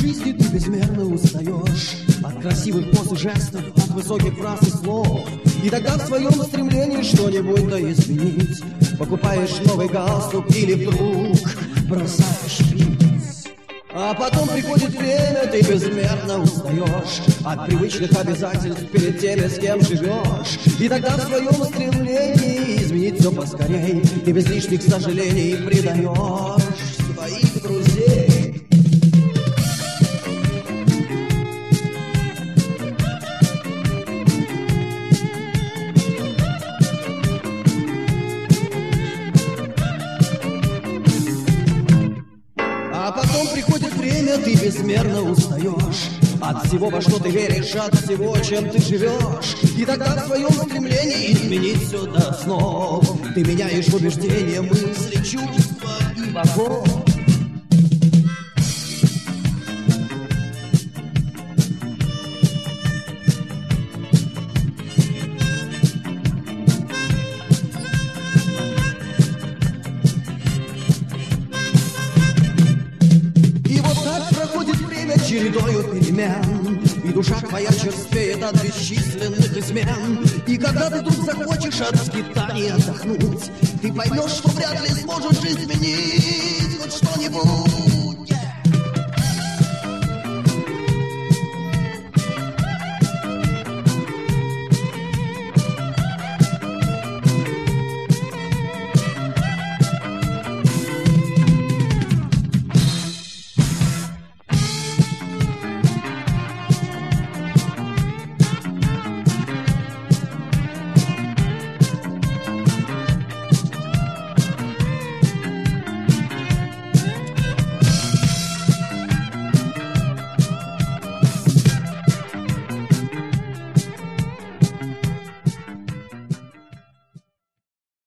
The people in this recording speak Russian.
жизни ты безмерно устаешь от красивых поз и жестов, от высоких фраз и слов. И тогда в своем стремлении что-нибудь да изменить покупаешь новый галстук или вдруг бросаешь пить. А потом приходит время, ты безмерно устаешь от привычных обязательств перед теми, с кем живешь. И тогда в своем стремлении изменить все поскорей ты без лишних сожалений предаешь своих друзей. А потом приходит время, ты безмерно устаешь от всего, во что ты веришь, от всего, чем ты живешь. И тогда в своем стремлении изменить все до основ ты меняешь убеждения, мысли, чувства и богов. Чередою перемен, и душа твоя черствеет от бесчисленных измен. И когда ты вдруг захочешь от скитаний отдохнуть, ты поймешь, что вряд ли сможешь изменить хоть что-нибудь.